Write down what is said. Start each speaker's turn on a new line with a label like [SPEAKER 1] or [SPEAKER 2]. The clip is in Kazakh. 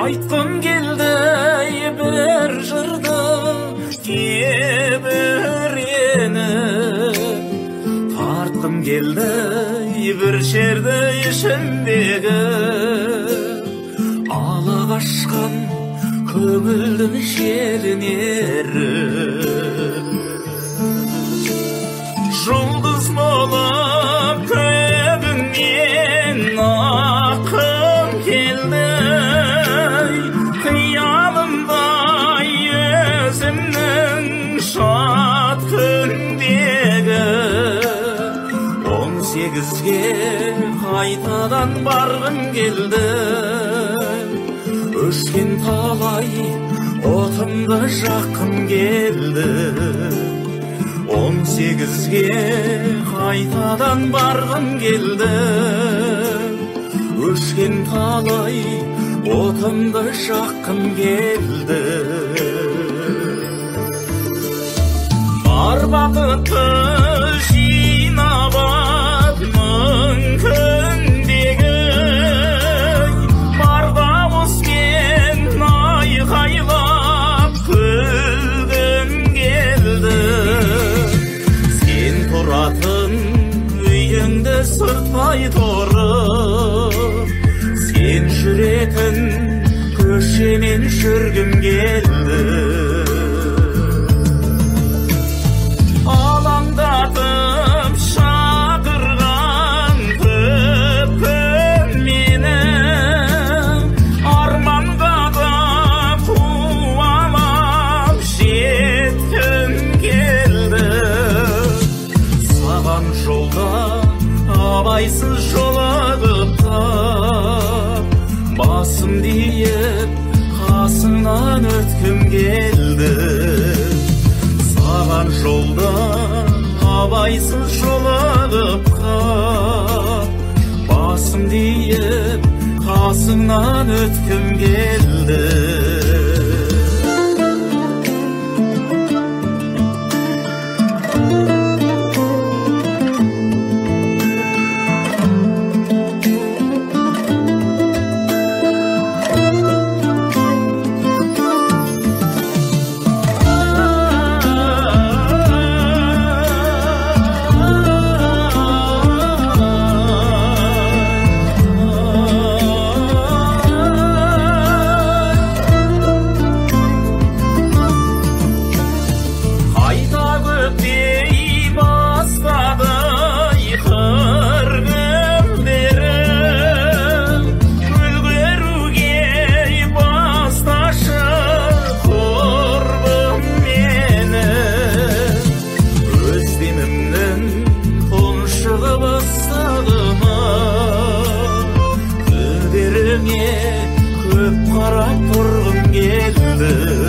[SPEAKER 1] Айтқым келді бір жырды тебірені, тартқым келді бір шерді ішіндегі, ала қашқан көңілдің шерінері. Жұлдыз болып көбіңнен ақым келді, қиялымдай өзімнің шат күндегі. 18-ге қайтадан барғым келді, өшкен талай отымды жаққым келді. 18-ге қайтадан барғым келді, өшкен талай отымды жаққым келді. Бар бақытты жинап ап мүмкіндегі, бар дауыспен айқайлап күлгім келді. Сен тұратын үйіңді сырттай тұрып, сен жүретін көшемен жүргім келді. Алаңдатып шақырған көпкім мені, арманға да қуалап жеткім келді. Саған жолда абайсыз жолығып тап, басым дейіп қасыңнан өткім келді. Саған жолда абайсыз жолығып қап, басым дейіп қасыңнан өткім келді. Көп қарап тұрғым келді.